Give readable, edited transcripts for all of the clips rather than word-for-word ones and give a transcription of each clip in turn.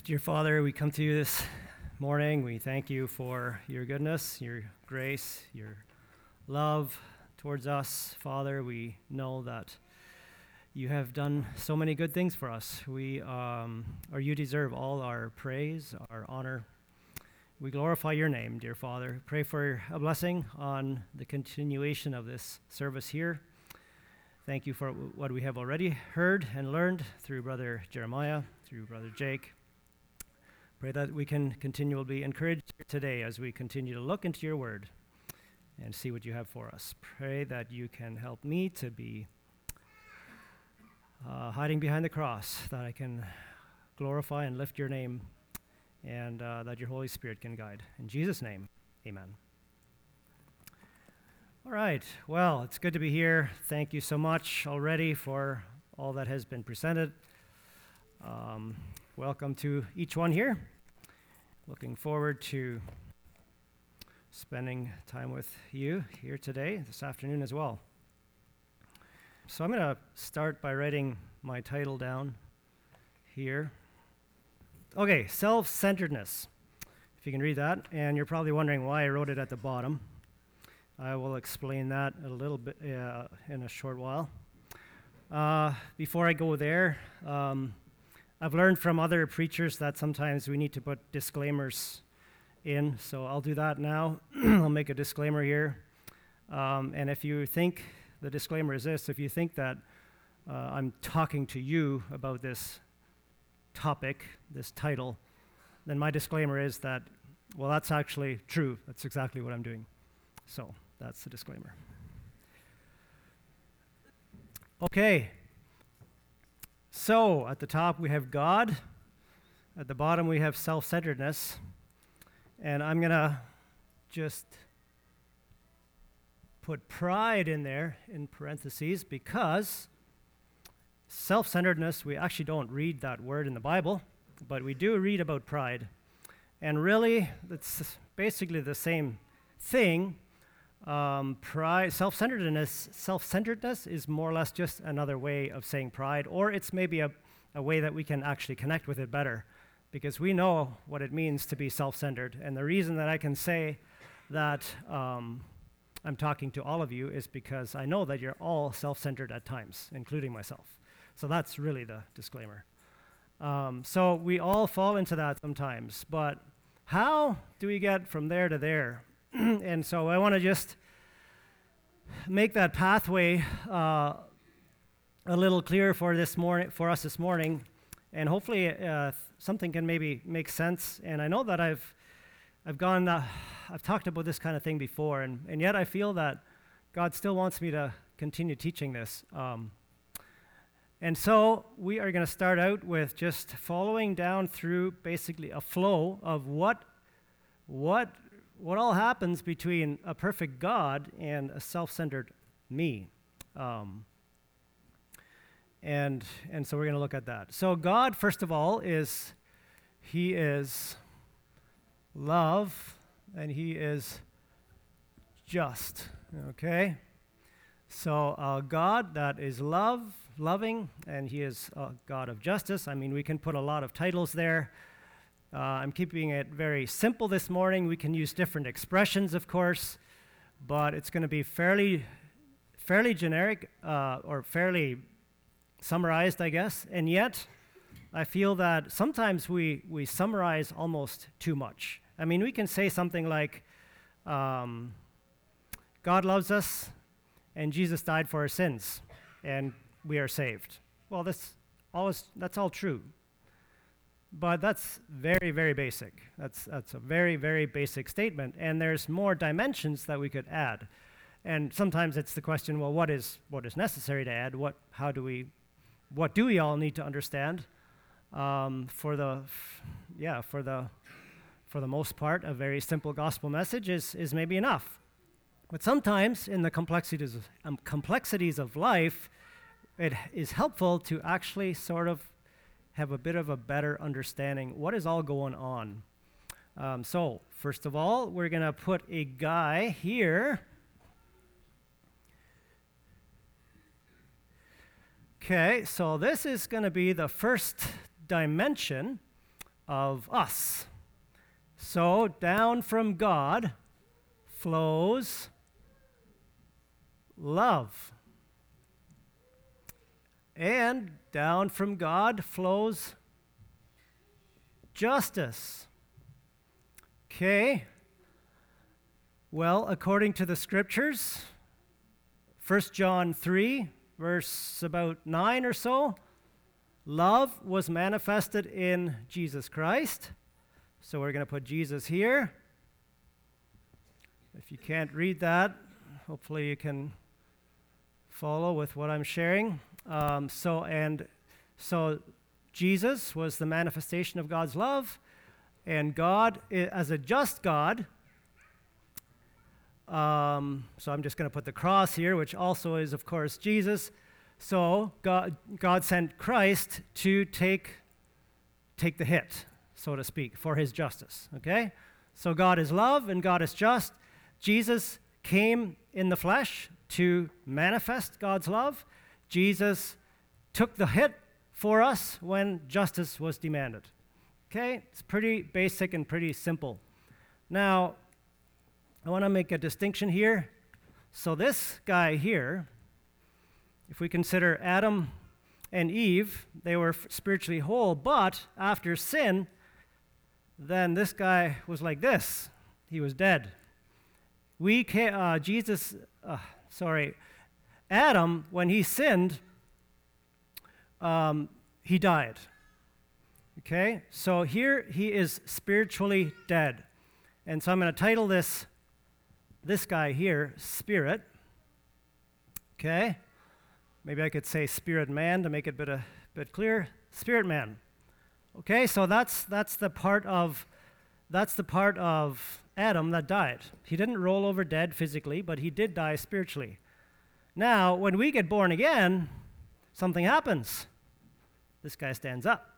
Dear Father, we come to you this morning. We thank you for your goodness, your grace, your love towards us. Father, we know that you have done so many good things for us. Or you deserve all our praise, our honor. We glorify your name, dear Father. Pray for a blessing on the continuation of this service here. Thank you for what we have already heard and learned through Brother Jeremiah, through Brother Jake. Pray that we can continually be encouraged today as we continue to look into your word and see what you have for us. Pray that you can help me to be hiding behind the cross, that I can glorify and lift your name, and that your Holy Spirit can guide. In Jesus' name, amen. All right, well, it's good to be here. Thank you so much already for all that has been presented. Welcome to each one here. Looking forward to spending time with you here today, this afternoon as well. So I'm going to start by writing my title down here. Okay, self-centeredness, if you can read that. And you're probably wondering why I wrote it at the bottom. I will explain that a little bit in a short while. Before I go there, I've learned from other preachers that sometimes we need to put disclaimers in, so I'll do that now. I'll make a disclaimer here. And if you think, the disclaimer is this, if you think that I'm talking to you about this topic, this title, then my disclaimer is that, well, that's actually true. That's exactly what I'm doing. So that's the disclaimer. Okay. So, at the top we have God, at the bottom we have self-centeredness, and I'm going to just put pride in there in parentheses because self-centeredness, we actually don't read that word in the Bible, but we do read about pride, and really it's basically the same thing. Pride, self-centeredness is more or less just another way of saying pride, or it's maybe a way that we can actually connect with it better, because we know what it means to be self-centered. And the reason that I can say that I'm talking to all of you is because I know that you're all self-centered at times, including myself. So that's really the disclaimer. So we all fall into that sometimes, but how do we get from there to there? And so I want to just make that pathway a little clearer for us this morning, and hopefully something can maybe make sense. And I know that I've talked about this kind of thing before, and yet I feel that God still wants me to continue teaching this. And so we are going to start out with just following down through basically a flow of what all happens between a perfect God and a self-centered me. And so we're going to look at that. So God, first of all, He is love, and He is just, okay? So God that is loving, and He is a God of justice. I mean, we can put a lot of titles there. I'm keeping it very simple this morning. We can use different expressions, of course, but it's going to be fairly generic or fairly summarized, I guess. And yet, I feel that sometimes we summarize almost too much. I mean, we can say something like, God loves us, and Jesus died for our sins, and we are saved. Well, that's all true. But that's very, very basic. That's a very, very basic statement, and there's more dimensions that we could add. And sometimes it's the question, well, what is necessary to add? What do we all need to understand? For the most part, a very simple gospel message is maybe enough. But sometimes in the complexities of life, it is helpful to actually sort of have a bit of a better understanding what is all going on. So first of all, we're going to put a guy here. Okay, so this is going to be the first dimension of us. So down from God flows love. And down from God flows justice. Okay. Well, according to the scriptures, 1 John 3, verse about 9 or so, love was manifested in Jesus Christ. So we're going to put Jesus here. If you can't read that, hopefully you can follow with what I'm sharing. So Jesus was the manifestation of God's love, and God, as a just God, so I'm just going to put the cross here, which also is, of course, Jesus. So God sent Christ to take the hit, so to speak, for his justice, okay? So God is love and God is just. Jesus came in the flesh to manifest God's love. Jesus took the hit for us when justice was demanded. Okay? It's pretty basic and pretty simple. Now, I want to make a distinction here. So this guy here, if we consider Adam and Eve, they were spiritually whole, but after sin, then this guy was like this. He was dead. Adam, when he sinned, he died. Okay? So here he is spiritually dead. And so I'm going to title this guy here, Spirit. Okay? Maybe I could say Spirit Man to make it a bit clearer. Spirit Man. Okay, so that's the part of Adam that died. He didn't roll over dead physically, but he did die spiritually. Now, when we get born again, something happens. This guy stands up.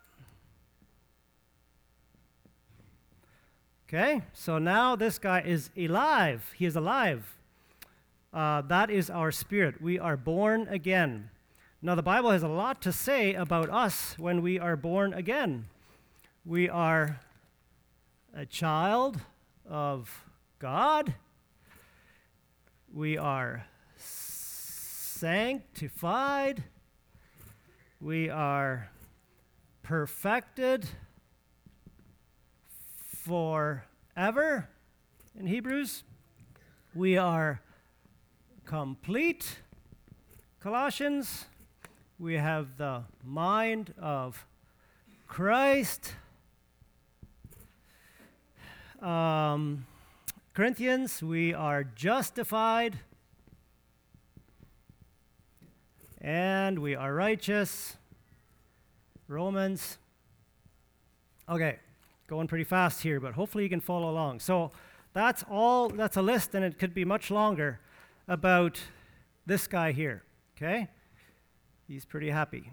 Okay, so now this guy is alive. He is alive. That is our spirit. We are born again. Now, the Bible has a lot to say about us when we are born again. We are a child of God. We are sanctified. We are perfected forever in Hebrews. We are complete, Colossians. We have the mind of Christ. Corinthians, we are justified, and we are righteous. Romans. Okay, going pretty fast here, but hopefully you can follow along. So that's a list, and it could be much longer, about this guy here, okay? He's pretty happy.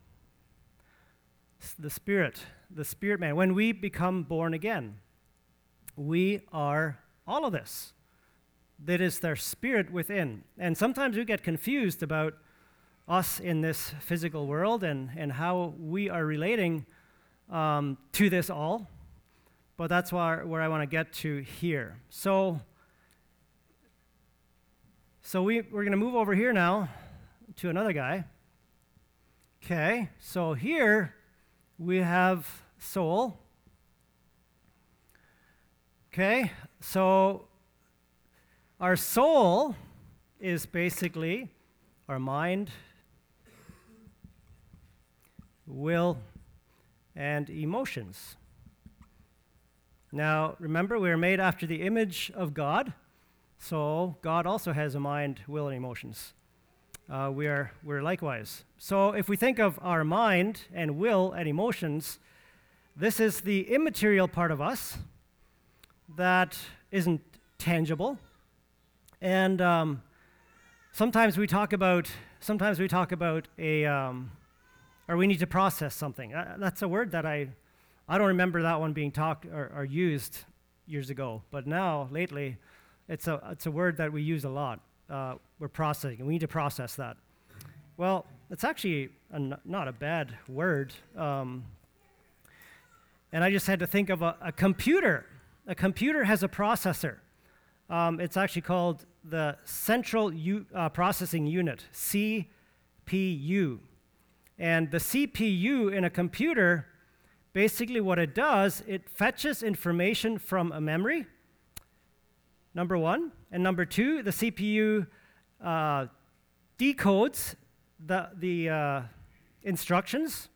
The Spirit man. When we become born again, we are all of this. That is their spirit within. And sometimes we get confused about us in this physical world and how we are relating to this all. But that's where I want to get to here. So we're going to move over here now to another guy. Okay, so here we have soul. Okay, so our soul is basically our mind, will, and emotions. Now, remember, we are made after the image of God, so God also has a mind, will, and emotions. We're likewise. So if we think of our mind and will and emotions, this is the immaterial part of us that isn't tangible. And sometimes we talk about or we need to process something. That's a word that I don't remember that one being talked or used years ago, but now lately it's a word that we use a lot. We're processing, and we need to process that. Well, it's actually not a bad word. And I just had to think of a computer. A computer has a processor. It's actually called the Central Processing Unit, CPU. And the CPU in a computer, basically what it does, it fetches information from a memory, number one. And number two, the CPU decodes the instructions.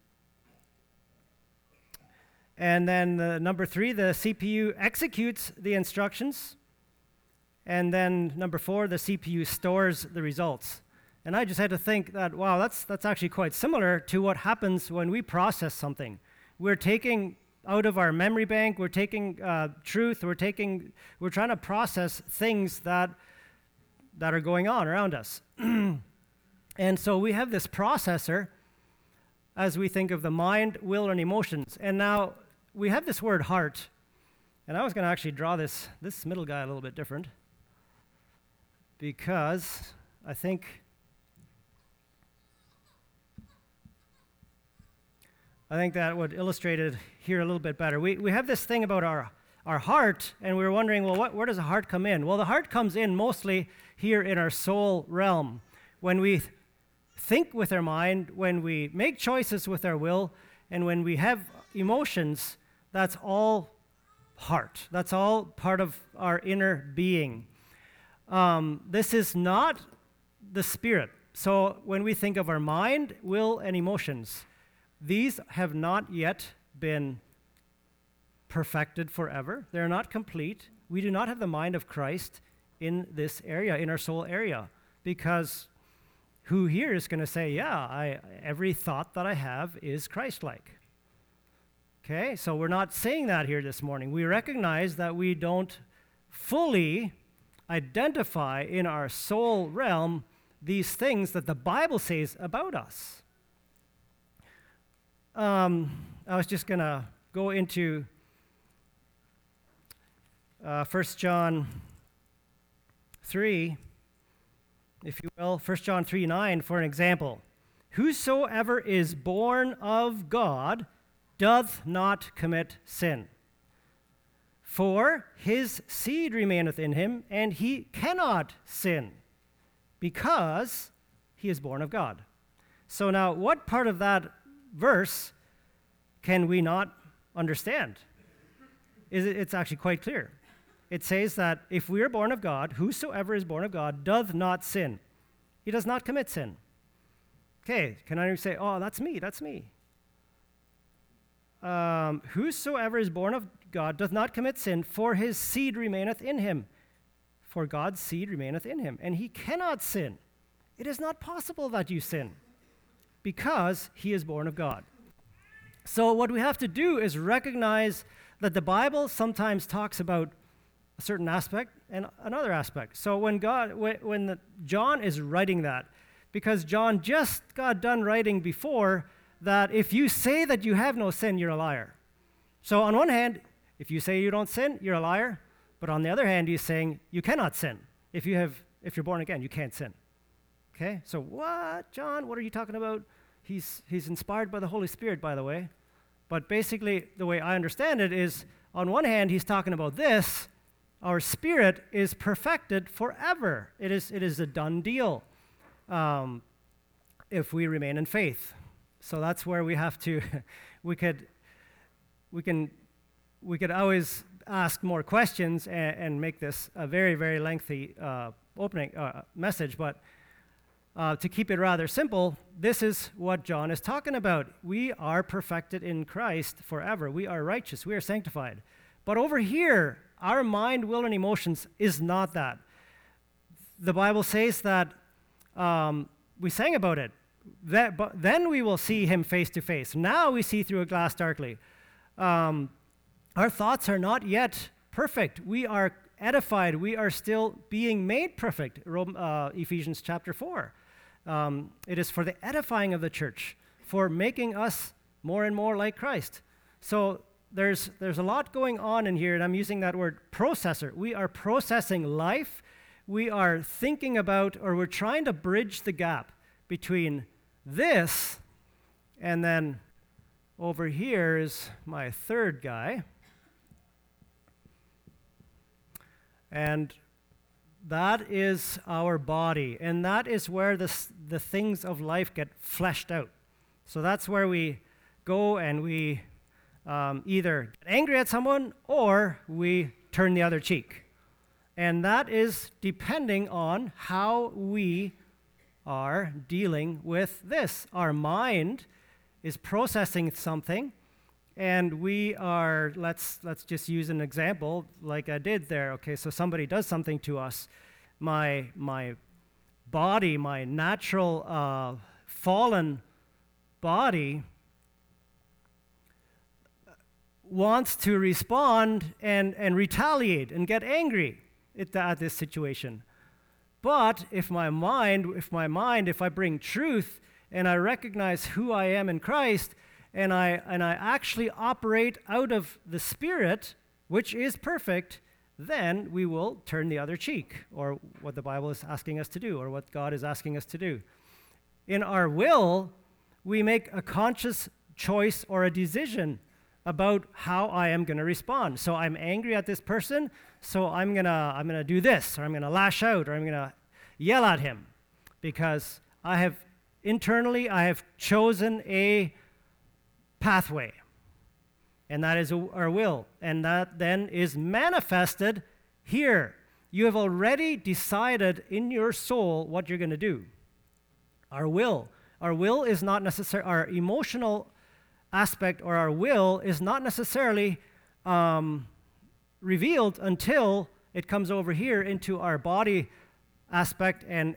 And then number three, the CPU executes the instructions. And then number four, the CPU stores the results. And I just had to think that, wow, that's actually quite similar to what happens when we process something. We're taking out of our memory bank, we're taking truth, we're trying to process things that are going on around us. And so we have this processor as we think of the mind, will, and emotions. And now we have this word heart. And I was going to actually draw this middle guy a little bit different, because I think that would illustrate it here a little bit better. We have this thing about our heart, and we were wondering, well, where does the heart come in? Well, the heart comes in mostly here in our soul realm. When we think with our mind, when we make choices with our will, and when we have emotions, that's all heart. That's all part of our inner being. This is not the spirit. So when we think of our mind, will, and emotions, these have not yet been perfected forever. They're not complete. We do not have the mind of Christ in this area, in our soul area, because who here is going to say, yeah, every thought that I have is Christ-like? Okay, so we're not saying that here this morning. We recognize that we don't fully identify in our soul realm these things that the Bible says about us. I was just going to go into 1 John 3, if you will, 1 John 3:9 for an example. Whosoever is born of God doth not commit sin. For his seed remaineth in him, and he cannot sin, because he is born of God. So now, what part of that verse can we not understand? It's actually quite clear. It says that if we are born of God, whosoever is born of God doth not sin. He does not commit sin. Okay, can I say, oh, that's me. Whosoever is born of God doth not commit sin, for his seed remaineth in him. For God's seed remaineth in him, and he cannot sin. It is not possible that you sin, because he is born of God. So what we have to do is recognize that the Bible sometimes talks about a certain aspect and another aspect. So when John is writing that, because John just got done writing before that if you say that you have no sin, you're a liar. So on one hand, if you say you don't sin, you're a liar. But on the other hand, he's saying you cannot sin. If you're born again, you can't sin. Okay? So what, John? What are you talking about? He's inspired by the Holy Spirit, by the way. But basically, the way I understand it is, on one hand, he's talking about this. Our spirit is perfected forever. It is a done deal if we remain in faith. So that's where we have to. we could always ask more questions and make this a very, very lengthy opening message. But to keep it rather simple, this is what John is talking about. We are perfected in Christ forever. We are righteous. We are sanctified. But over here, our mind, will, and emotions is not that. The Bible says that we sang about it. But then we will see him face to face. Now we see through a glass darkly. Our thoughts are not yet perfect. We are edified. We are still being made perfect. Ephesians chapter 4. It is for the edifying of the church, for making us more and more like Christ. So there's a lot going on in here, and I'm using that word processor. We are processing life. We are thinking about, or we're trying to bridge the gap between this and then over here is my third guy. And that is our body. And that is where the things of life get fleshed out. So that's where we go and we either get angry at someone or we turn the other cheek. And that is depending on how we are dealing with this. Our mind is processing something, and we are, let's just use an example like I did there. Okay, so somebody does something to us. My body, my natural fallen body wants to respond and retaliate and get angry at this situation. But if I bring truth and I recognize who I am in Christ, and I actually operate out of the Spirit, which is perfect, then we will turn the other cheek, or what the Bible is asking us to do, or what God is asking us to do. In our will, we make a conscious choice or a decision about how I am going to respond. So I'm angry at this person, so I'm gonna do this, or I'm gonna lash out, or I'm gonna yell at him, because I have chosen a pathway, and that is our will, and that then is manifested here. You have already decided in your soul what you're going to do. Our will is not necessarily, our emotional aspect or our will is not necessarily revealed until it comes over here into our body aspect, and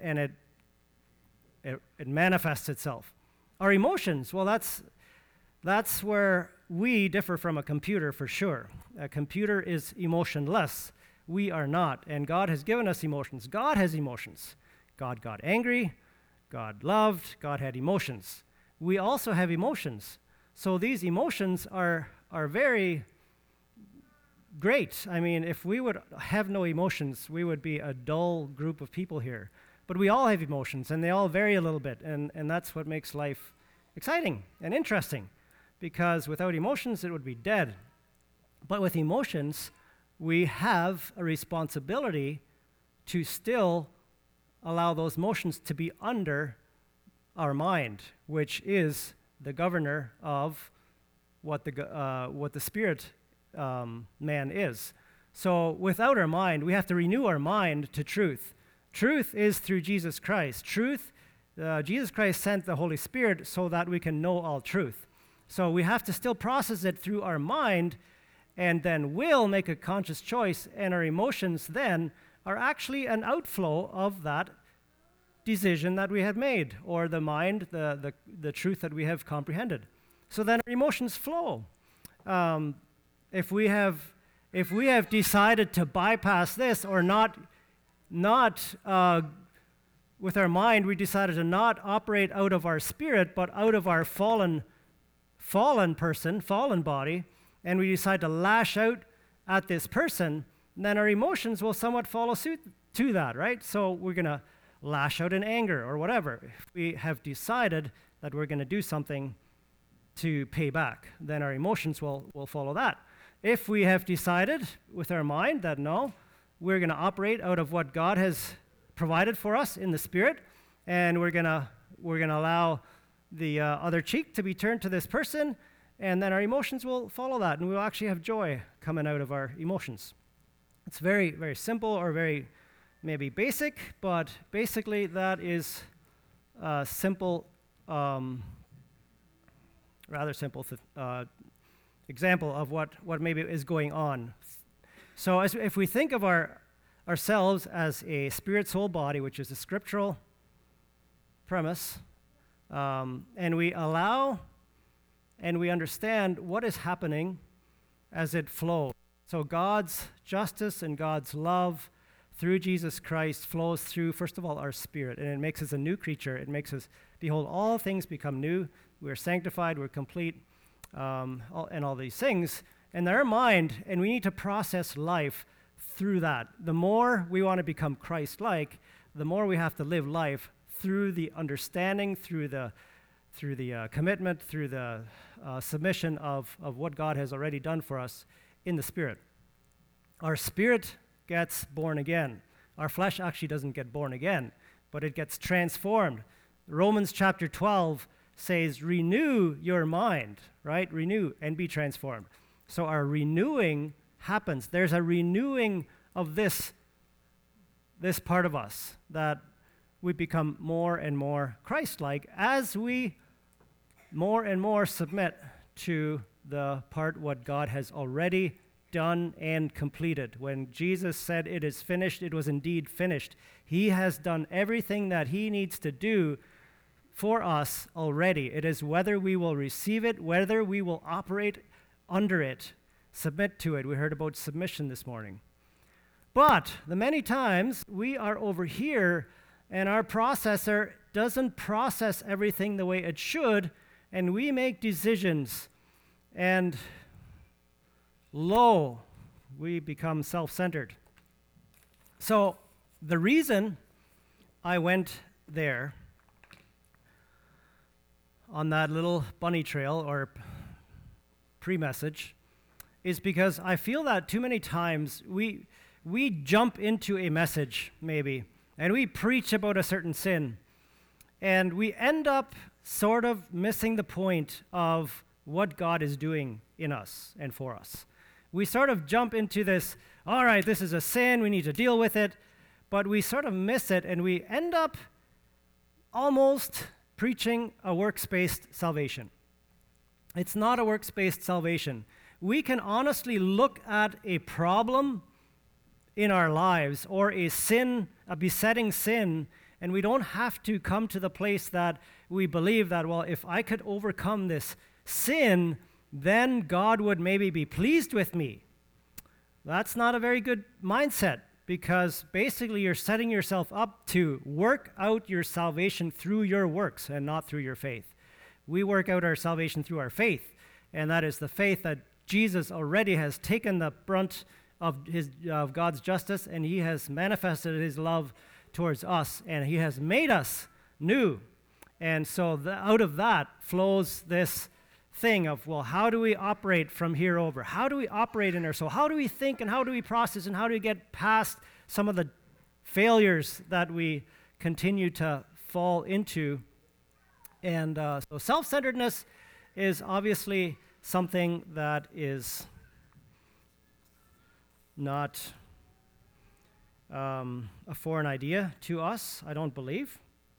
it manifests itself. Our emotions, well, that's where we differ from a computer for sure. A computer is emotionless. We are not, and God has given us emotions. God has emotions. God got angry, God loved, God had emotions. We also have emotions. So these emotions are very great. I mean, if we would have no emotions, we would be a dull group of people here. But we all have emotions, and they all vary a little bit, and that's what makes life exciting and interesting, because without emotions, it would be dead. But with emotions, we have a responsibility to still allow those emotions to be under our mind, which is the governor of what the spirit man is. So without our mind, we have to renew our mind to truth. Truth is through Jesus Christ. Jesus Christ sent the Holy Spirit so that we can know all truth. So we have to still process it through our mind, and then will make a conscious choice, and our emotions then are actually an outflow of that decision that we have made, or the mind, the truth that we have comprehended. So then our emotions flow. If we have decided to bypass this, or not with our mind, we decided to not operate out of our spirit, but out of our fallen body, and we decide to lash out at this person, then our emotions will somewhat follow suit to that, right? So we're going to lash out in anger or whatever. If we have decided that we're going to do something to pay back, then our emotions will follow that. If we have decided with our mind that no, we're going to operate out of what God has provided for us in the Spirit, and we're going to allow the other cheek to be turned to this person, and then our emotions will follow that, and we'll actually have joy coming out of our emotions. It's very, very simple, or very maybe basic, but basically that is a simple, rather simple example of what maybe is going on. So if we think of ourselves as a spirit, soul, body, which is a scriptural premise, and we allow and we understand what is happening as it flows. So God's justice and God's love through Jesus Christ flows through, first of all, our spirit, and it makes us a new creature. It makes us, behold, all things become new. We're sanctified, we're complete, and all these things. And our mind, and we need to process life through that. The more we want to become Christ-like, the more we have to live life through the understanding, through the commitment, through the submission of what God has already done for us in the Spirit. Our spirit gets born again. Our flesh actually doesn't get born again, but it gets transformed. Romans chapter 12 says, renew your mind, right? Renew and be transformed. So our renewing happens. There's a renewing of this part of us, that we become more and more Christ-like as we more and more submit to the part what God has already done and completed. When Jesus said it is finished, it was indeed finished. He has done everything that he needs to do for us already. It is whether we will receive it, whether we will operate under it, submit to it. We heard about submission this morning. But the many times we are over here and our processor doesn't process everything the way it should, and we make decisions, and we become self-centered. So the reason I went there on that little bunny trail or pre-message is because I feel that too many times we jump into a message maybe and we preach about a certain sin and we end up sort of missing the point of what God is doing in us and for us. We sort of jump into this, all right, this is a sin, we need to deal with it, but we sort of miss it and we end up almost preaching a works-based salvation. It's not a works-based salvation. We can honestly look at a problem in our lives or a sin, a besetting sin, and we don't have to come to the place that we believe that, well, if I could overcome this sin, then God would maybe be pleased with me. That's not a very good mindset, because basically you're setting yourself up to work out your salvation through your works and not through your faith. We work out our salvation through our faith, and that is the faith that Jesus already has taken the brunt of God's justice, and he has manifested his love towards us, and he has made us new. And so out of that flows this thing of, well, how do we operate from here over? How do we operate in our soul? How do we think and how do we process and how do we get past some of the failures that we continue to fall into? And so self-centeredness is obviously something that is not a foreign idea to us, I don't believe.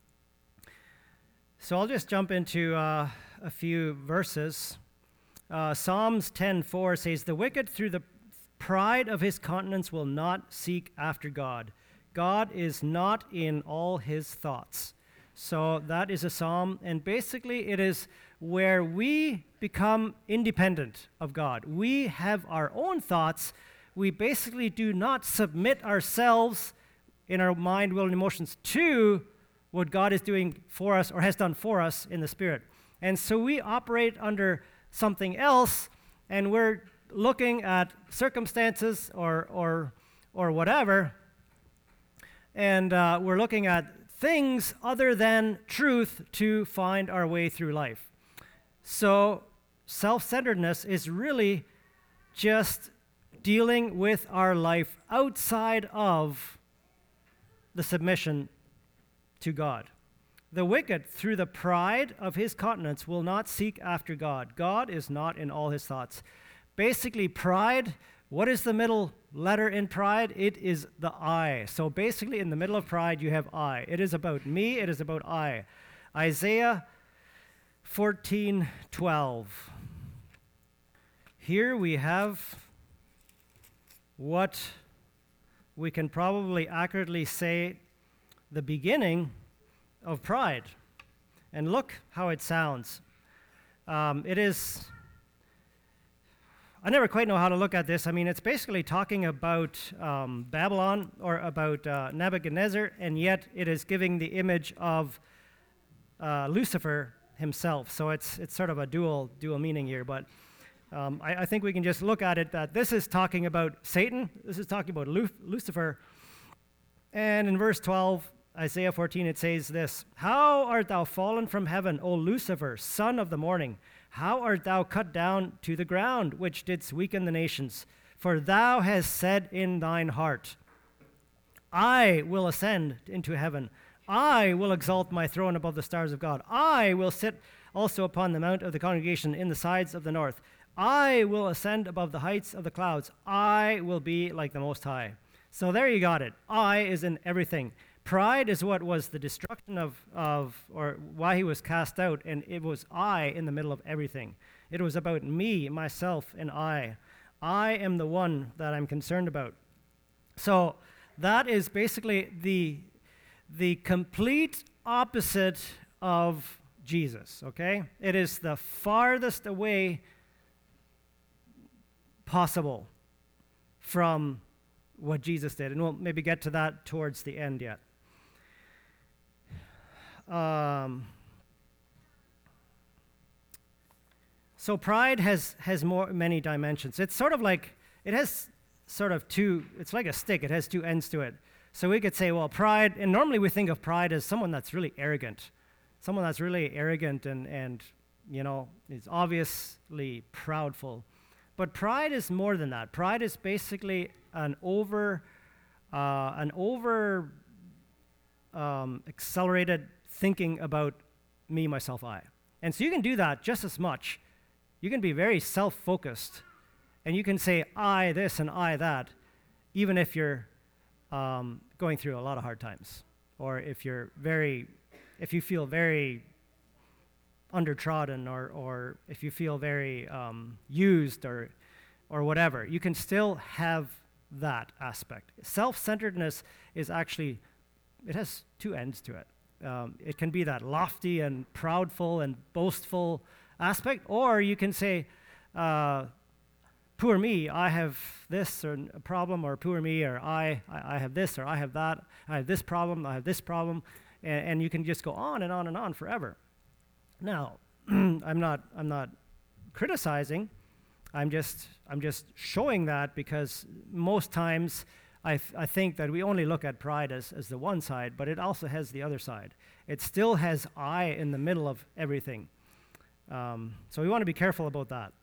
So I'll just jump into a few verses. Psalms 10:4 says, "The wicked through the pride of his countenance will not seek after God. God is not in all his thoughts." So that is a psalm, and basically it is where we become independent of God. We have our own thoughts. We basically do not submit ourselves in our mind, will, and emotions to what God is doing for us or has done for us in the Spirit. And so we operate under something else, and we're looking at circumstances or whatever, and we're looking at things other than truth to find our way through life. So self-centeredness is really just dealing with our life outside of the submission to God. The wicked, through the pride of his countenance, will not seek after God. God is not in all his thoughts. Basically, pride, what is the middle letter in pride? It is the I. So basically, in the middle of pride, you have I. It is about me, it is about I. Isaiah 14:12. Here we have what we can probably accurately say the beginning of pride. And look how it sounds. It is, I never quite know how to look at this. I mean, it's basically talking about Babylon or about Nebuchadnezzar, and yet it is giving the image of Lucifer himself. So it's sort of a dual meaning here, but I think we can just look at it that this is talking about Satan, this is talking about Lucifer, and in verse 12, Isaiah 14, it says this, "How art thou fallen from heaven, O Lucifer, son of the morning? How art thou cut down to the ground, which didst weaken the nations? For thou hast said in thine heart, I will ascend into heaven. I will exalt my throne above the stars of God. I will sit also upon the mount of the congregation in the sides of the north. I will ascend above the heights of the clouds. I will be like the Most High." So there you got it. I is in everything. Pride is what was the destruction of or why he was cast out, and it was I in the middle of everything. It was about me, myself, and I. I am the one that I'm concerned about. So that is basically the complete opposite of Jesus, okay? It is the farthest away possible from what Jesus did, and we'll maybe get to that towards the end yet. So pride has many dimensions. It's sort of like, it has sort of two, it's like a stick, it has two ends to it. So we could say, well, pride, and normally we think of pride as someone that's really arrogant. Someone that's really arrogant and you know, is obviously proudful. But pride is more than that. Pride is basically an accelerated thinking about me, myself, I. And so you can do that just as much. You can be very self-focused, and you can say I this and I that, even if you're going through a lot of hard times, or if you feel very undertrodden, or if you feel very used, or whatever. You can still have that aspect. Self-centeredness is actually, it has two ends to it. It can be that lofty and proudful and boastful aspect, or you can say, poor me, I have this or a problem, or poor me, or I have this, or I have that, I have this problem, and you can just go on and on and on forever. Now, I'm not criticizing. I'm just showing that because most times I think that we only look at pride as the one side, but it also has the other side. It still has I in the middle of everything. So we want to be careful about that.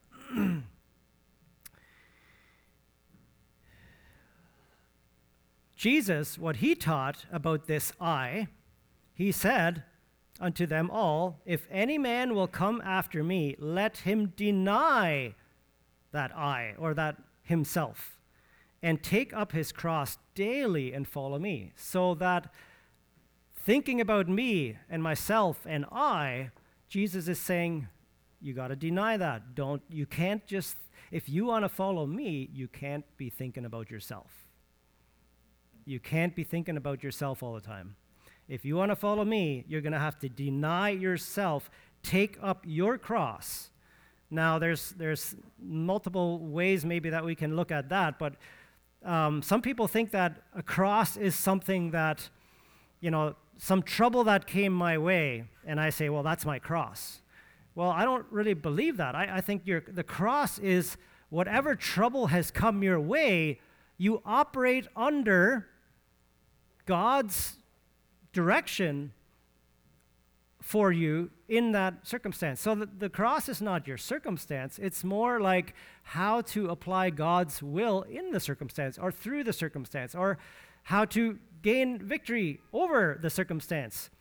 Jesus, what he taught about this I, he said unto them all, "If any man will come after me, let him deny that I," or that himself, "and take up his cross daily and follow me." So that thinking about me and myself and I, Jesus is saying, you got to deny that. You can't just, if you want to follow me, you can't be thinking about yourself. You can't be thinking about yourself all the time. If you want to follow me, you're going to have to deny yourself, take up your cross. Now, there's multiple ways maybe that we can look at that, but some people think that a cross is something that, you know, some trouble that came my way, and I say, well, that's my cross. Well, I don't really believe that. I think the cross is whatever trouble has come your way, you operate under God's direction for you in that circumstance. So the cross is not your circumstance. It's more like how to apply God's will in the circumstance or through the circumstance, or how to gain victory over the circumstance.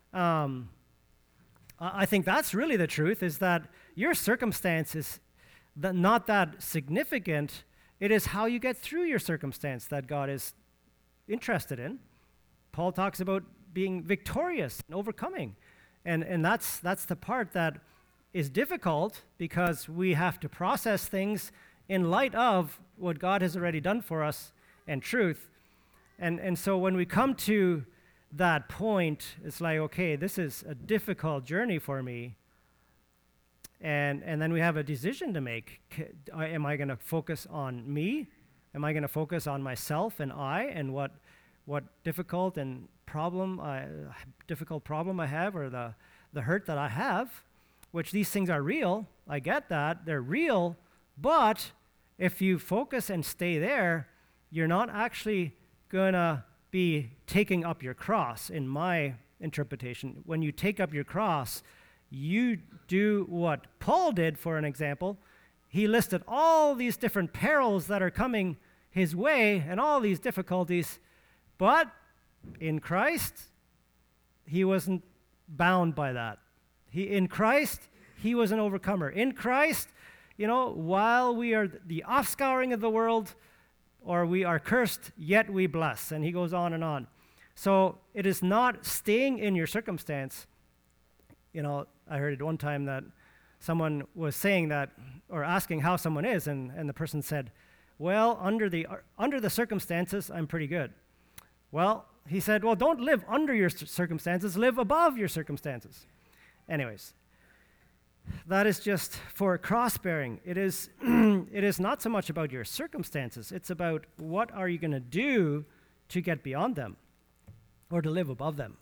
I think that's really the truth, is that your circumstance is not that significant. It is how you get through your circumstance that God is interested in. Paul talks about being victorious and overcoming. And that's the part that is difficult, because we have to process things in light of what God has already done for us and truth. And so when we come to that point, it's like, okay, this is a difficult journey for me. And then we have a decision to make. Am I going to focus on me? Am I going to focus on myself and I, and what difficult problem I have, or the hurt that I have, which these things are real. I get that. They're real. But if you focus and stay there, you're not actually going to be taking up your cross, in my interpretation. When you take up your cross, you do what Paul did, for an example. He listed all these different perils that are coming his way and all these difficulties, but in Christ, he wasn't bound by that. In Christ, he was an overcomer. In Christ, while we are the offscouring of the world, or we are cursed, yet we bless. And he goes on and on. So it is not staying in your circumstance. I heard it one time that someone was saying that, or asking how someone is, and the person said, well, under the circumstances, I'm pretty good. Well, he said, well, don't live under your circumstances, live above your circumstances. Anyways, that is just for cross-bearing. It is not so much about your circumstances. It's about what are you going to do to get beyond them or to live above them.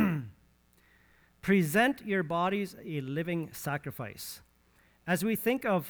Present your bodies a living sacrifice. As we think of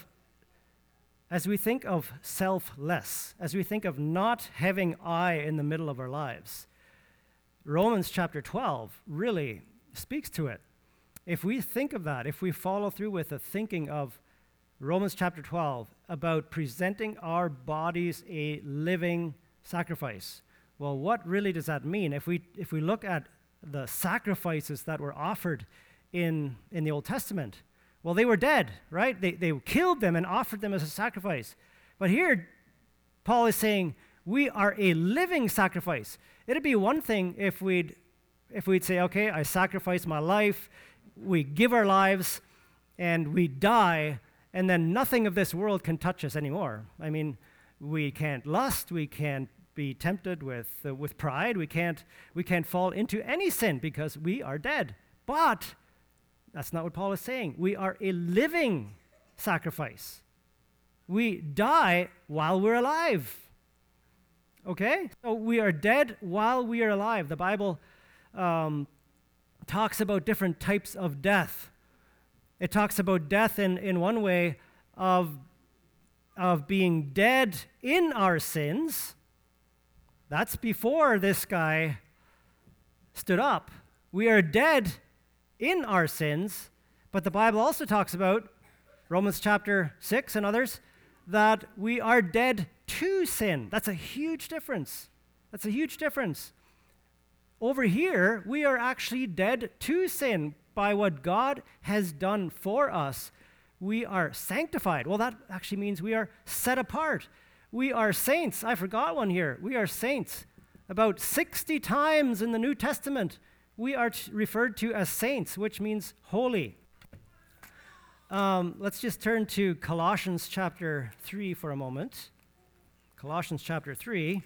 selfless, as we think of not having I in the middle of our lives, Romans chapter 12 really speaks to it. If we think of that, if we follow through with the thinking of Romans chapter 12 about presenting our bodies a living sacrifice, well, what really does that mean? If we look at the sacrifices that were offered in the Old Testament, well, they were dead, right? They killed them and offered them as a sacrifice. But here, Paul is saying, we are a living sacrifice. It'd be one thing if we'd say, okay, I sacrifice my life, we give our lives, and we die, and then nothing of this world can touch us anymore. I mean, we can't lust, we can't be tempted with pride, we can't fall into any sin because we are dead. But that's not what Paul is saying. We are a living sacrifice. We die while we're alive. Okay? So we are dead while we are alive. The Bible talks about different types of death. It talks about death in one way of being dead in our sins. That's before this guy stood up. We are dead in our sins, but the Bible also talks about, Romans chapter 6 and others, that we are dead to sin. That's a huge difference. That's a huge difference. Over here, we are actually dead to sin by what God has done for us. We are sanctified. Well, that actually means we are set apart. We are saints. I forgot one here. We are saints. About 60 times in the New Testament, we are referred to as saints, which means holy. Let's just turn to Colossians chapter 3 for a moment. Colossians chapter 3.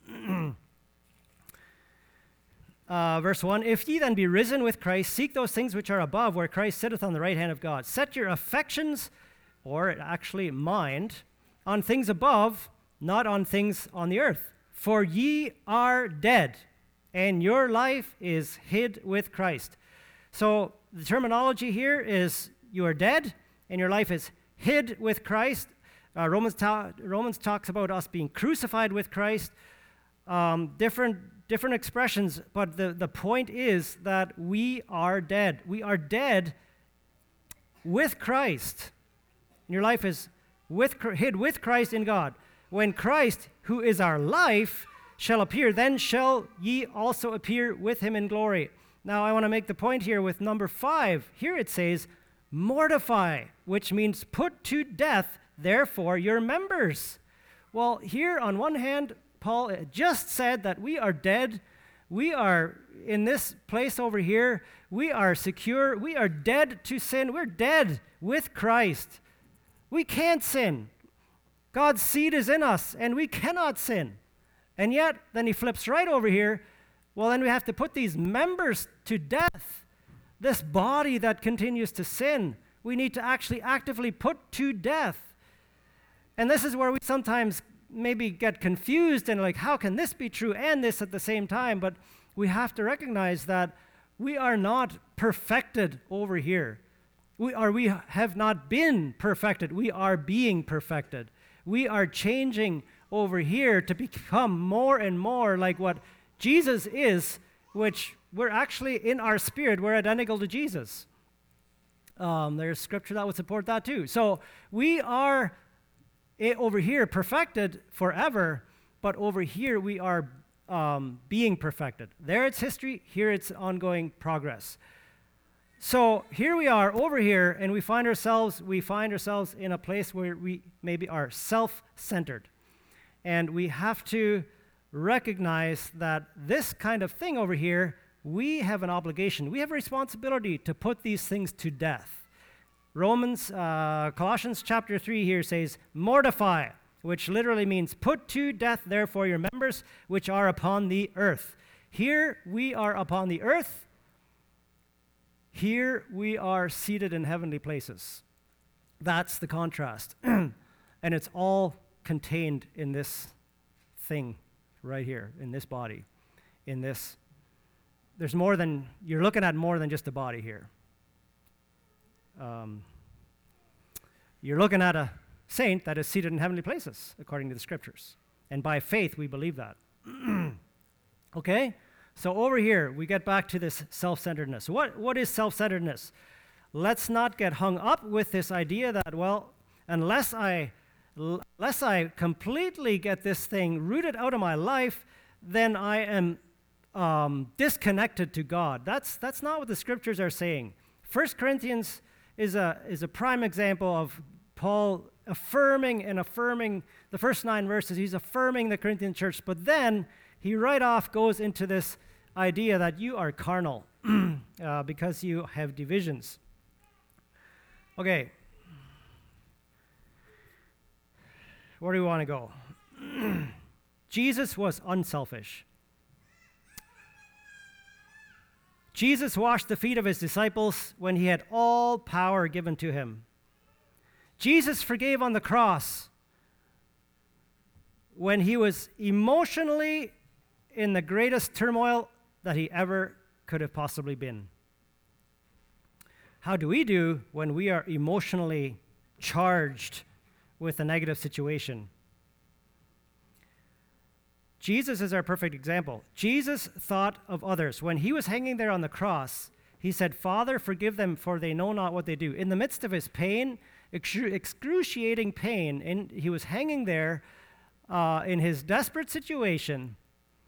Verse 1, if ye then be risen with Christ, seek those things which are above, where Christ sitteth on the right hand of God. Set your affections, or actually mind, on things above, not on things on the earth. For ye are dead, and your life is hid with Christ. So the terminology here is you are dead, and your life is hid with Christ. Romans talks about us being crucified with Christ. Different expressions, but the point is that we are dead. We are dead with Christ. Your life is hid with Christ in God. When Christ, who is our life, shall appear, then shall ye also appear with him in glory. Now, I want to make the point here with number 5. Here it says, mortify, which means put to death, therefore, your members. Well, here on one hand, Paul just said that we are dead. We are in this place over here. We are secure. We are dead to sin. We're dead with Christ. We can't sin. God's seed is in us, and we cannot sin. And yet, then he flips right over here. Well, then we have to put these members to death. This body that continues to sin, we need to actually actively put to death. And this is where we sometimes maybe get confused and like, how can this be true and this at the same time? But we have to recognize that we are not perfected over here. We have not been perfected. We are being perfected. We are changing over here to become more and more like what Jesus is, which we're actually in our spirit, we're identical to Jesus. There's scripture that would support that too. So we are over here perfected forever, but over here we are being perfected. There it's history, here it's ongoing progress. So here we are over here, and we find ourselves in a place where we maybe are self-centered. And we have to recognize that this kind of thing over here, we have an obligation. We have a responsibility to put these things to death. Colossians chapter 3 here says, mortify, which literally means put to death, therefore, your members which are upon the earth. Here we are upon the earth. Here we are seated in heavenly places. That's the contrast. And it's all contained in this thing right here, in this body, in this. You're looking at more than just a body here. You're looking at a saint that is seated in heavenly places, according to the scriptures. And by faith, we believe that. Okay? So over here, we get back to this self-centeredness. What is self-centeredness? Let's not get hung up with this idea that, well, unless I completely get this thing rooted out of my life, then I am disconnected to God. That's not what the scriptures are saying. 1 Corinthians is a prime example of Paul affirming the first 9 verses. He's affirming the Corinthian church, but then he right off goes into this idea that you are carnal because you have divisions. Okay. Where do we want to go? Jesus was unselfish. Jesus washed the feet of his disciples when he had all power given to him. Jesus forgave on the cross when he was emotionally in the greatest turmoil that he ever could have possibly been. How do we do when we are emotionally charged with a negative situation? Jesus is our perfect example. Jesus thought of others. When he was hanging there on the cross, he said, Father, forgive them, for they know not what they do. In the midst of his pain, excruciating pain, and he was hanging there in his desperate situation,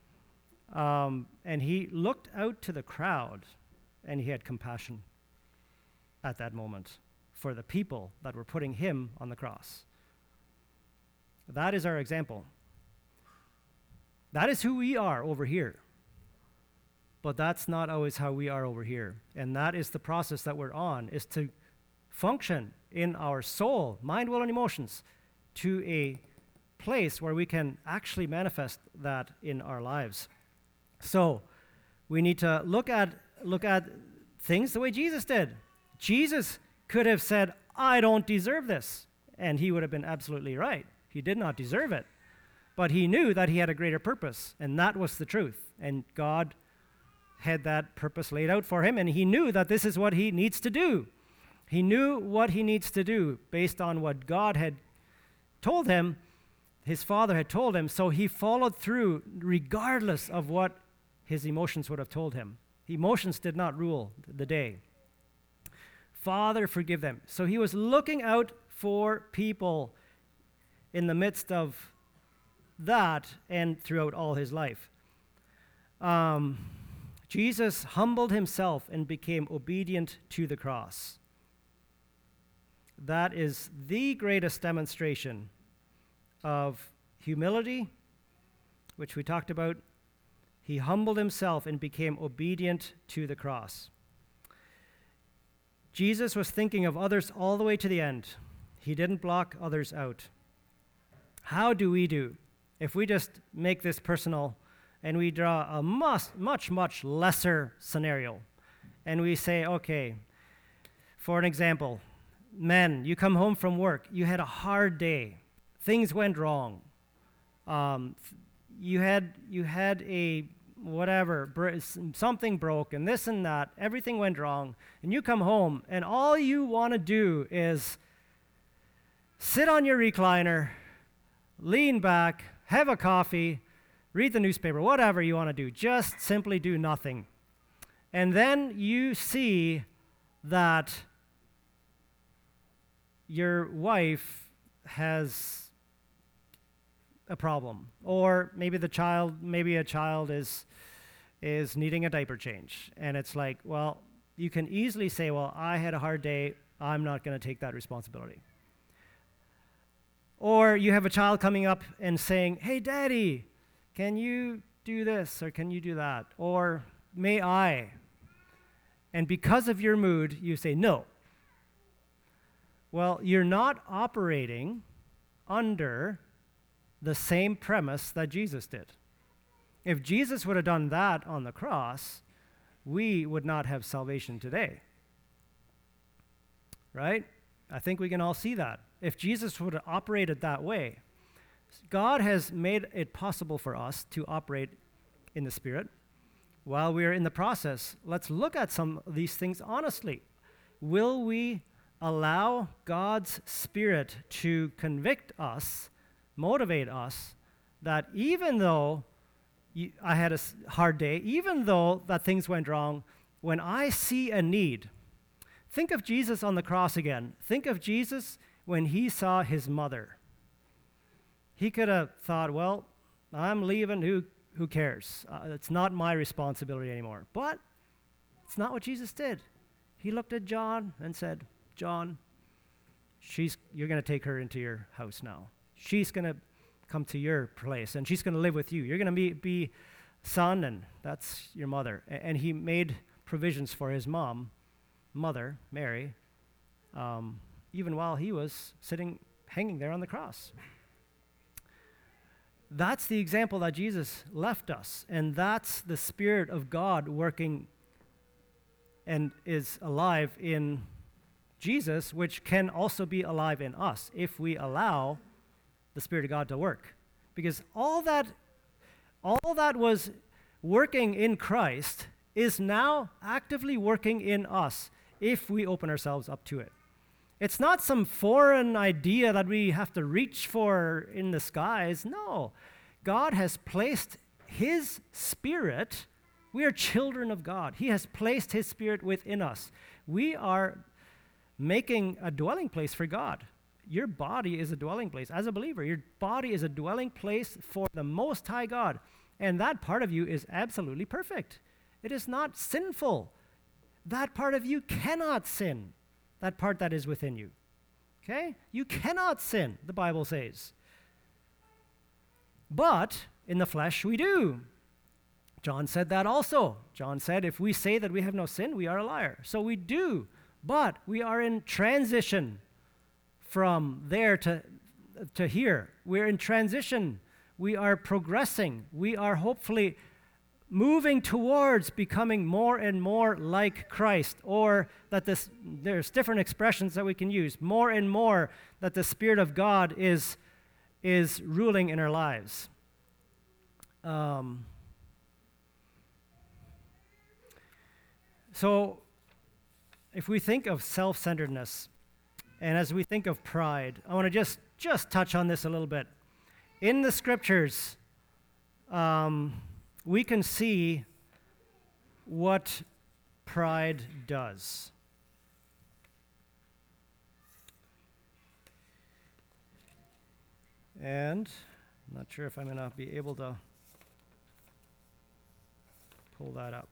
and he looked out to the crowd, and he had compassion at that moment for the people that were putting him on the cross. That is our example. That is who we are over here. But that's not always how we are over here. And that is the process that we're on, is to function in our soul, mind, will, and emotions to a place where we can actually manifest that in our lives. So we need to look at things the way Jesus did. Jesus could have said, I don't deserve this. And he would have been absolutely right. He did not deserve it. But he knew that he had a greater purpose, and that was the truth. And God had that purpose laid out for him, and he knew that this is what he needs to do. He knew what he needs to do based on what God had told him, his Father had told him, so he followed through regardless of what his emotions would have told him. Emotions did not rule the day. Father, forgive them. So he was looking out for people in the midst of that and throughout all his life. Jesus humbled himself and became obedient to the cross. That is the greatest demonstration of humility, which we talked about. He humbled himself and became obedient to the cross. Jesus was thinking of others all the way to the end. He didn't block others out. How do we do? If we just make this personal and we draw a much lesser scenario, and we say, okay, for an example, men, you come home from work, you had a hard day, things went wrong, you had a whatever, something broke, and this and that, everything went wrong, and you come home, and all you want to do is sit on your recliner, lean back, have a coffee, read the newspaper, whatever you want to do. Just simply do nothing. And then you see that your wife has a problem, or maybe a child is needing a diaper change, and it's like, well, you can easily say, well, I had a hard day, I'm not going to take that responsibility. Or you have a child coming up and saying, hey, Daddy, can you do this or can you do that? Or may I? And because of your mood, you say no. Well, you're not operating under the same premise that Jesus did. If Jesus would have done that on the cross, we would not have salvation today. Right? I think we can all see that. If Jesus would have operated that way, God has made it possible for us to operate in the Spirit. While we are in the process, let's look at some of these things honestly. Will we allow God's Spirit to convict us, motivate us, that even though I had a hard day, even though that things went wrong, when I see a need, think of Jesus on the cross again. Think of Jesus when he saw his mother. He could have thought, well, I'm leaving, who cares? It's not my responsibility anymore. But it's not what Jesus did. He looked at John and said, John, you're going to take her into your house now. She's going to come to your place, and she's going to live with you. You're going to be son, and that's your mother. And he made provisions for his mother, Mary, even while he was hanging there on the cross. That's the example that Jesus left us, and that's the Spirit of God working and is alive in Jesus, which can also be alive in us if we allow the Spirit of God to work. Because all that was working in Christ is now actively working in us if we open ourselves up to it. It's not some foreign idea that we have to reach for in the skies. No. God has placed his Spirit. We are children of God. He has placed his Spirit within us. We are making a dwelling place for God. Your body is a dwelling place. As a believer, your body is a dwelling place for the Most High God. And that part of you is absolutely perfect. It is not sinful. That part of you cannot sin. That part that is within you. Okay? You cannot sin, the Bible says. But in the flesh, we do. John said that also. John said, if we say that we have no sin, we are a liar. So we do. But we are in transition from there to here. We're in transition. We are progressing. We are hopefully moving towards becoming more and more like Christ, or that there's different expressions that we can use, more and more that the Spirit of God is ruling in our lives. So if we think of self-centeredness, and as we think of pride, I want to just touch on this a little bit. In the Scriptures, we can see what pride does. And I'm not sure if I'm going to be able to pull that up.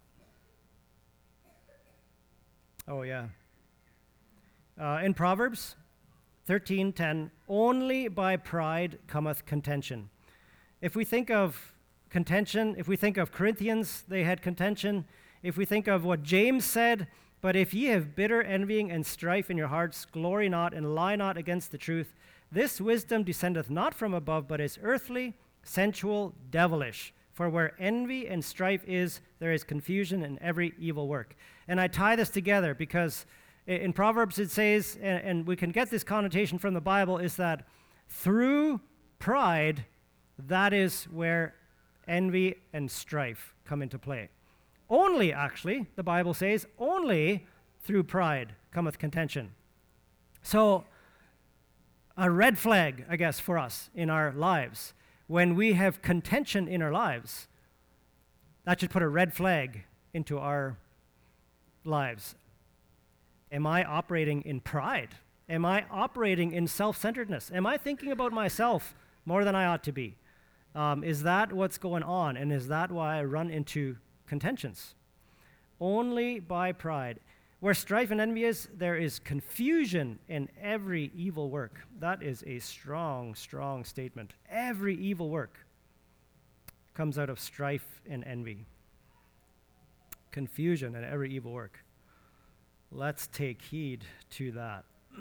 Oh, yeah. In Proverbs 13:10, only by pride cometh contention. If we think of contention, if we think of Corinthians, they had contention. If we think of what James said, but if ye have bitter envying and strife in your hearts, glory not and lie not against the truth. This wisdom descendeth not from above, but is earthly, sensual, devilish. For where envy and strife is, there is confusion in every evil work. And I tie this together because in Proverbs it says, and we can get this connotation from the Bible, is that through pride, that is where envy and strife come into play. Only, actually, the Bible says, only through pride cometh contention. So, a red flag, I guess, for us in our lives. when we have contention in our lives, that should put a red flag into our lives. Am I operating in pride? Am I operating in self-centeredness? Am I thinking about myself more than I ought to be? Is that what's going on? And is that why I run into contentions? Only by pride. Where strife and envy is, there is confusion in every evil work. That is a strong, strong statement. Every evil work comes out of strife and envy. Confusion in every evil work. Let's take heed to that.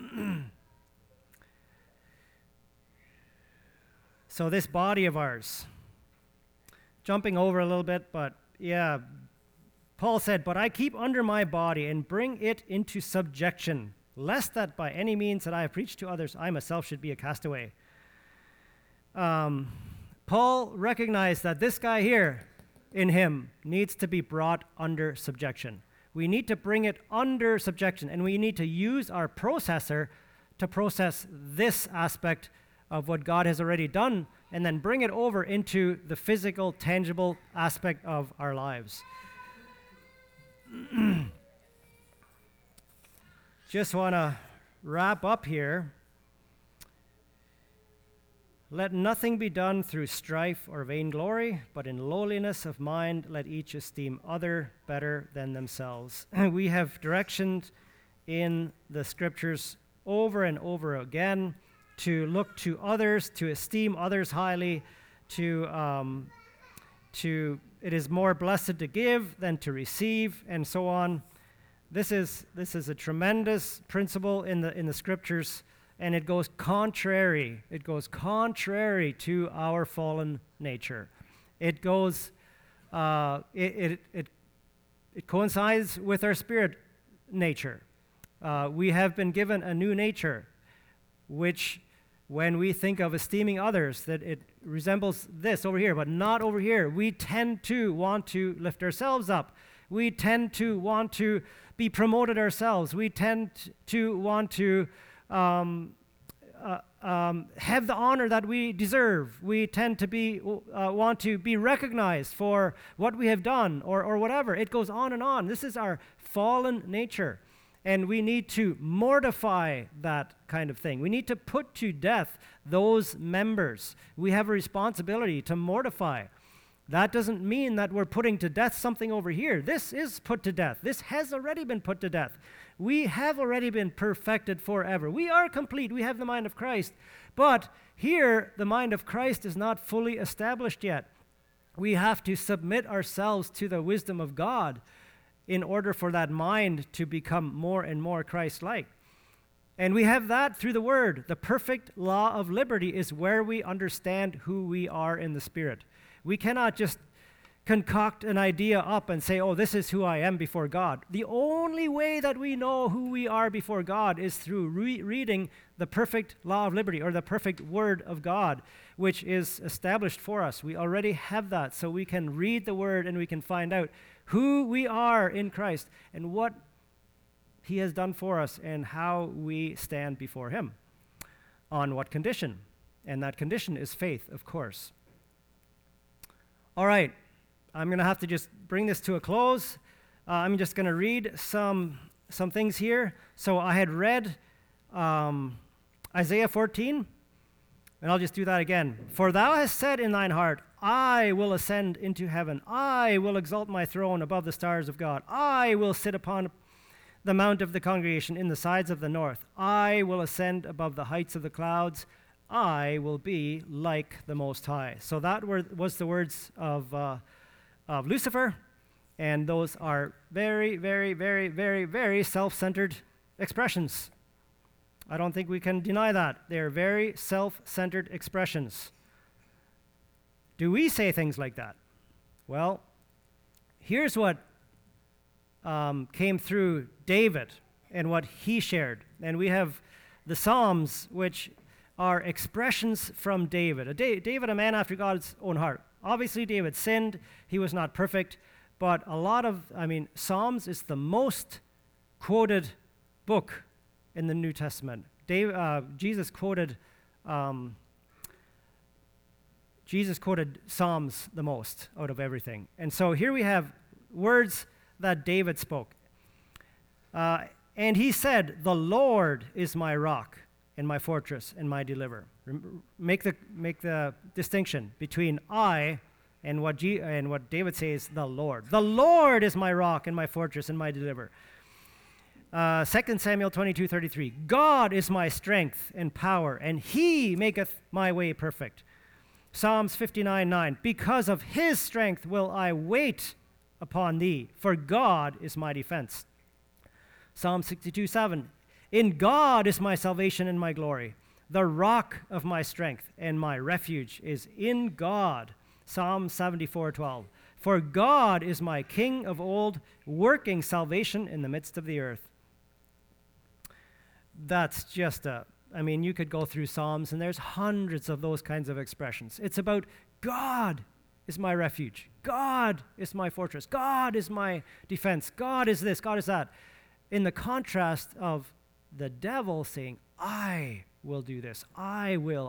So this body of ours, jumping over a little bit, but yeah, Paul said, "But I keep under my body and bring it into subjection, lest that by any means that I have preached to others, I myself should be a castaway." Paul recognized that this guy here in him needs to be brought under subjection. We need to bring it under subjection, and we need to use our processor to process this aspect of what God has already done, and then bring it over into the physical, tangible aspect of our lives. Just want to wrap up here. Let nothing be done through strife or vainglory, but in lowliness of mind let each esteem other better than themselves. We have directions in the scriptures over and over again to look to others, to esteem others highly, it is more blessed to give than to receive, and so on. This is a tremendous principle in the scriptures, and it goes contrary to our fallen nature. It goes it coincides with our spirit nature. We have been given a new nature, which when we think of esteeming others, that it resembles this over here, but not over here. We tend to want to lift ourselves up. We tend to want to be promoted ourselves. We tend to want to have the honor that we deserve. We tend to want to be recognized for what we have done or whatever. It goes on and on. This is our fallen nature. And we need to mortify that kind of thing. We need to put to death those members. We have a responsibility to mortify. That doesn't mean that we're putting to death something over here. This is put to death. This has already been put to death. We have already been perfected forever. We are complete. We have the mind of Christ. But here, the mind of Christ is not fully established yet. We have to submit ourselves to the wisdom of God in order for that mind to become more and more Christ-like. And we have that through the Word. The perfect law of liberty is where we understand who we are in the Spirit. We cannot just concoct an idea up and say, oh, this is who I am before God. The only way that we know who we are before God is through reading the perfect law of liberty, or the perfect Word of God, which is established for us. We already have that, so we can read the Word and we can find out who we are in Christ and what He has done for us and how we stand before Him. On what condition? And that condition is faith, of course. All right, I'm going to have to just bring this to a close. I'm just going to read some things here. So I had read Isaiah 14, and I'll just do that again. For thou hast said in thine heart, I will ascend into heaven. I will exalt my throne above the stars of God. I will sit upon the mount of the congregation in the sides of the north. I will ascend above the heights of the clouds. I will be like the Most High. So that was the words of Lucifer, and those are very, very, very, very, very self-centered expressions. I don't think we can deny that. They're very self-centered expressions. Do we say things like that? Well, here's what came through David and what he shared. And we have the Psalms, which are expressions from David. David, a man after God's own heart. Obviously, David sinned. He was not perfect. But Psalms is the most quoted book in the New Testament. Jesus quoted Jesus quoted Psalms the most out of everything. And so here we have words that David spoke. And he said, "The Lord is my rock and my fortress and my deliverer." Make the distinction between I and what David says, the Lord. The Lord is my rock and my fortress and my deliverer. 2 Samuel 22:33. God is my strength and power, and he maketh my way perfect. Psalms 59:9. Because of his strength will I wait upon thee, for God is my defense. Psalm 62:7. In God is my salvation and my glory. The rock of my strength and my refuge is in God. Psalm 74:12. For God is my King of old, working salvation in the midst of the earth. That's just you could go through Psalms and there's hundreds of those kinds of expressions. It's about God is my refuge. God is my fortress. God is my defense. God is this. God is that. In the contrast of the devil saying, I will do this. I will.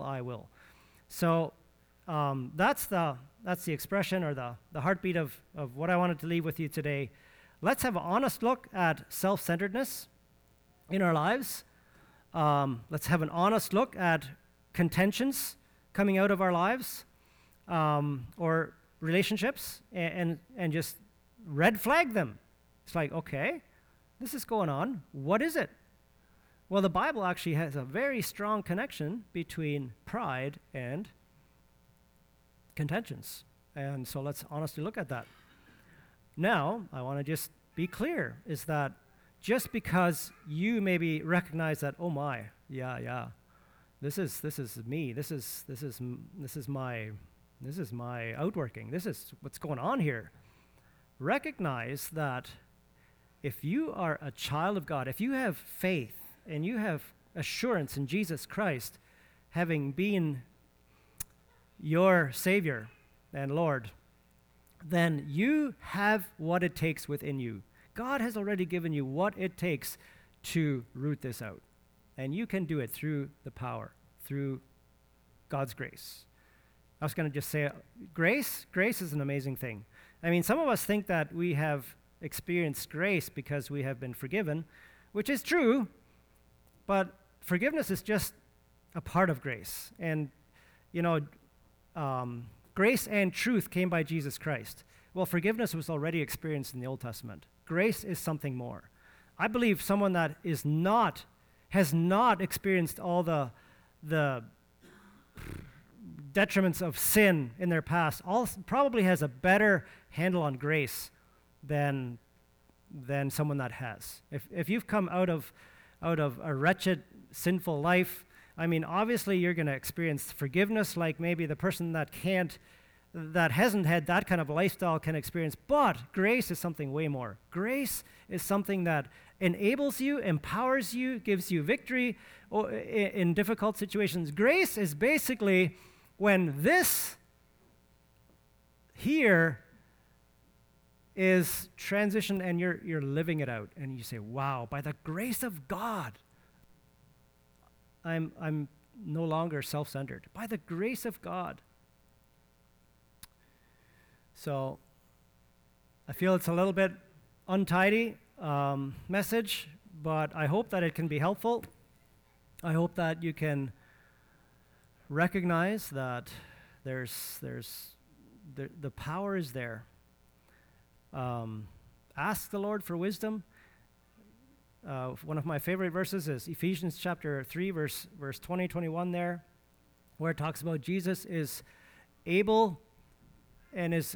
So that's the expression or the heartbeat of what I wanted to leave with you today. Let's have an honest look at self-centeredness in our lives. Let's have an honest look at contentions coming out of our lives or relationships and just red flag them. It's like, okay, this is going on. What is it? Well, the Bible actually has a very strong connection between pride and contentions. And so let's honestly look at that. Now, I want to just be clear, is that just because you maybe recognize that, oh my, yeah, this is me, this is my outworking, this is what's going on here. Recognize that if you are a child of God, if you have faith and you have assurance in Jesus Christ, having been your Savior and Lord, then you have what it takes within you. God has already given you what it takes to root this out. And you can do it through the power, through God's grace. I was going to just say, grace is an amazing thing. I mean, some of us think that we have experienced grace because we have been forgiven, which is true, but forgiveness is just a part of grace. And, grace and truth came by Jesus Christ. Well, forgiveness was already experienced in the Old Testament. Grace is something more. I believe someone that has not experienced all the detriments of sin in their past probably has a better handle on grace than someone that has. If you've come out of a wretched, sinful life, I mean, obviously you're going to experience forgiveness like maybe the person that hasn't had that kind of lifestyle can experience, but grace is something way more. Grace is something that enables you, empowers you, gives you victory in difficult situations. Grace is basically when this here is transition and you're living it out, and you say, wow, by the grace of God, I'm no longer self-centered. By the grace of God. So I feel it's a little bit untidy message, but I hope that it can be helpful. I hope that you can recognize that the power is there. Ask the Lord for wisdom. One of my favorite verses is Ephesians chapter 3, verse 20, 21 there, where it talks about Jesus is able and is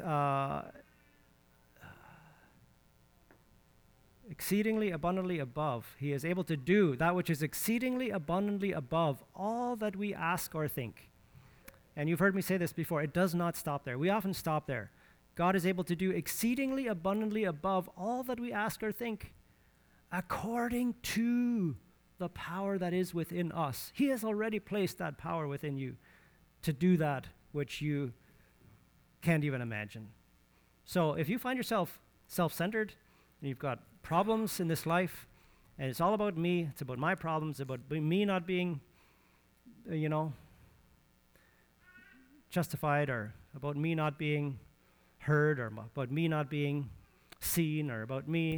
exceedingly abundantly above. He is able to do that which is exceedingly abundantly above all that we ask or think. And you've heard me say this before. It does not stop there. We often stop there. God is able to do exceedingly abundantly above all that we ask or think, according to the power that is within us. He has already placed that power within you to do that which you can't even imagine. So if you find yourself self-centered and you've got problems in this life, and it's all about me, it's about my problems, about me not being, justified, or about me not being heard, or about me not being seen, or about me,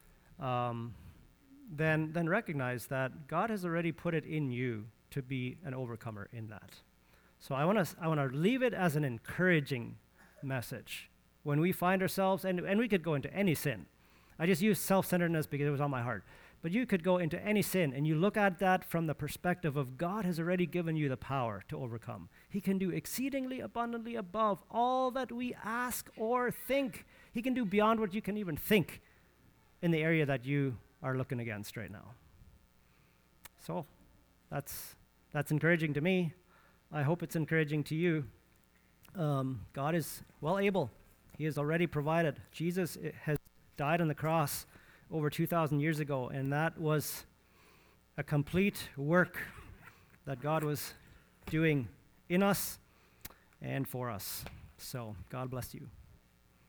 then recognize that God has already put it in you to be an overcomer in that. So I want to leave it as an encouraging message. When we find ourselves, and we could go into any sin. I just used self-centeredness because it was on my heart. But you could go into any sin, and you look at that from the perspective of God has already given you the power to overcome. He can do exceedingly abundantly above all that we ask or think. He can do beyond what you can even think in the area that you are looking against right now. So that's encouraging to me. I hope it's encouraging to you. God is well able. He has already provided. Jesus has died on the cross over 2,000 years ago, and that was a complete work that God was doing in us and for us. So God bless you.